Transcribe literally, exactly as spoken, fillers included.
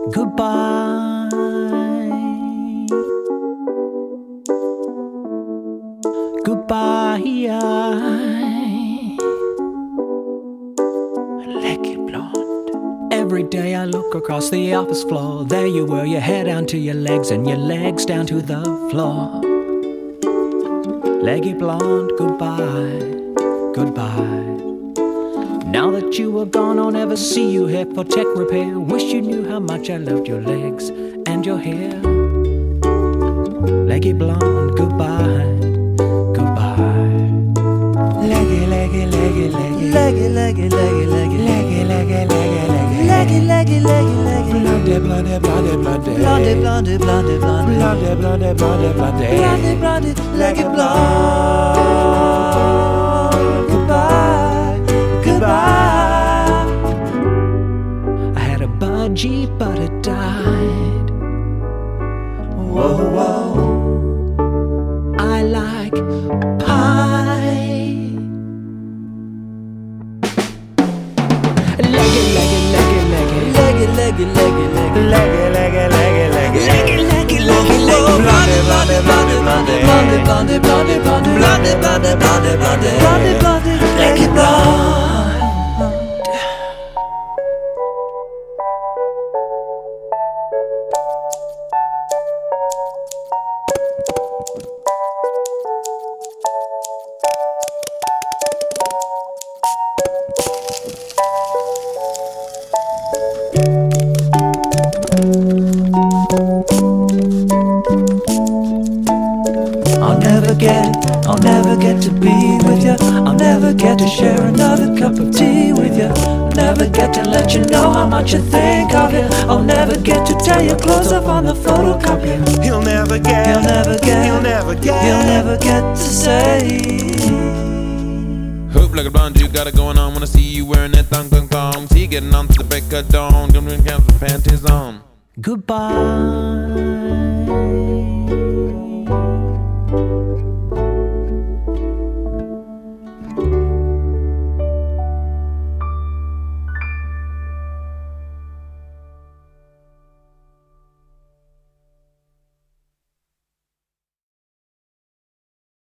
Goodbye. Goodbye. Leggy blonde. Every day I look across the office floor. There you were, your hair down to your legs and your legs down to the floor. Leggy blonde, goodbye, goodbye. Now that you are gone, I'll never see you here for tech repair. Wish you knew how much I loved your legs and your hair. Leggy blonde, goodbye, goodbye. Leggy, leggy, leggy, leggy, leggy, leggy, leggy, leggy, leggy, leggy, leggy, leggy, leggy, leggy, leggy. Blonde, blonde, blonde, blonde, blonde, blonde, blonde, blonde, blonde, blonde, blonde, blonde, blonde, leggy blonde. I had a budgie, but it died. Whoa, whoa. I like pie. Leggy, leggy, leggy, leggy, leggy, leggy, leggy, leggy, leggy, leggy, leggy, leggy, leggy, leggy, leggy, leggy. Blonde, blonde, blonde, blonde, blonde, blonde, blonde, blonde, blonde, blonde, blonde, blonde, blonde, blonde, leggy blonde. I'll never get, I'll never get to be with you. I'll never get to share another cup of tea with you. Never get to let you know how much I think of you. I'll never get to tell you close up on the photocopier. He'll never get, He'll never get, he'll never get, he'll never get to say. Hoop like a blonde, you got it going on. Wanna see you wearing that thong thong thong. See you getting on to the break of dawn. Gonna drink out with panties on. Goodbye.